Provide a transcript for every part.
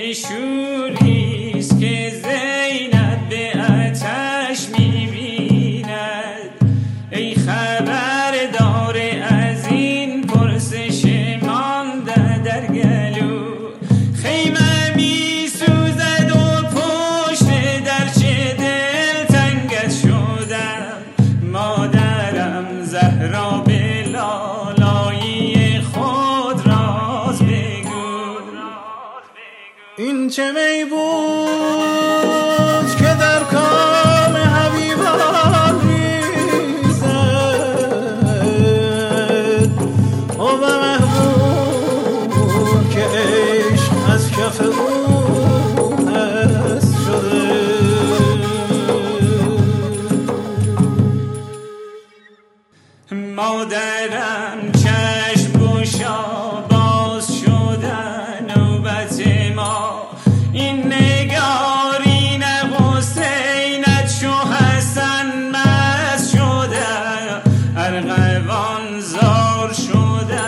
شوریست که زینب به آتش می‌بیند. ای خبردار از این پرسش مانده در گلو، خیمه می‌سوزد و پشت درچه دلتنگت شدم. مادرم زهرا به لالایی خود راز بگو. این چه می بود که در کام حبیبان ریزد، او به محبوب که عشق از کف او هست شده. مادرم چشم گشا باز شدن نوبت ما، این نگارین حسینت شو حسن مست شده. ارغوان زار شده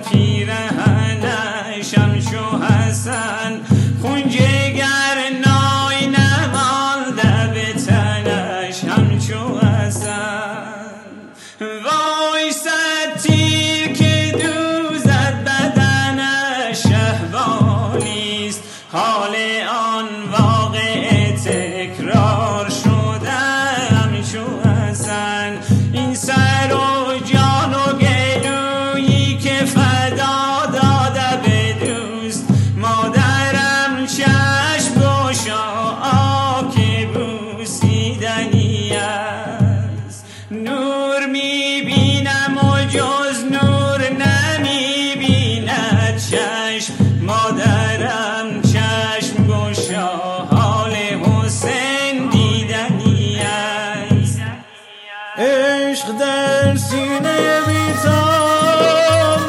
پیرهنش همچو حسن، خون جگر نای نمانده به تنش همچو حسن. وای صد تیر که دوزد بدنش شهوانیست، حال آن واقع تکرار شده همچو حسن. این سر و جان و گلویی که فدا داده به دوست، مادرم چشم گشا که بوسیدنی است. نور میبینم و جز نور نمیبیند چشم، مادرم چشم گشا حال حسین دیدنی است. عشق در سینه بی‌تاب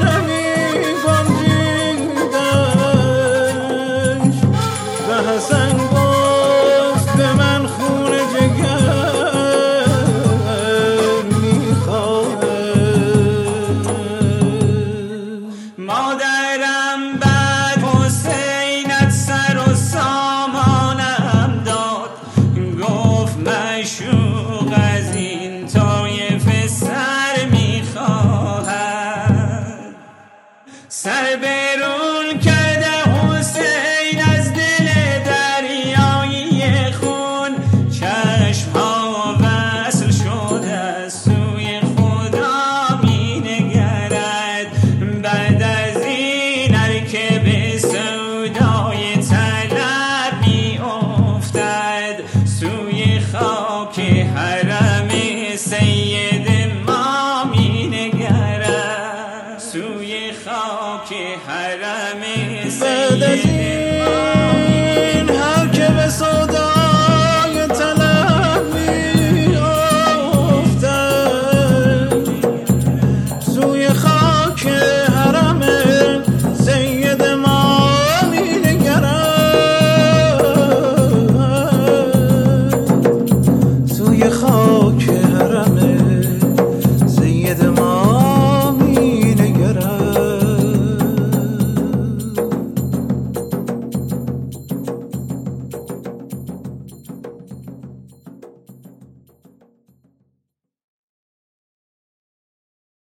نمی‌گنجیدش، به حسن گفت به من خون جگر می‌خواهد. مادرم بعد حسینت سر و سامانم داد، گفت مشوق از این طایفه سر میخواهد. سر برون کرده حسین از دل دریایی خون، چشمها وصل شده سوی خدا می نگرد. بعد از این هر که به سودای طلب می افتد، سوی خاک حرم سید ما می نگرد. سوی خاک حرم بعد از سید این هر که به سودای طلب می افتد، سوی خاک حرم سید ما می نگرد. سوی خاک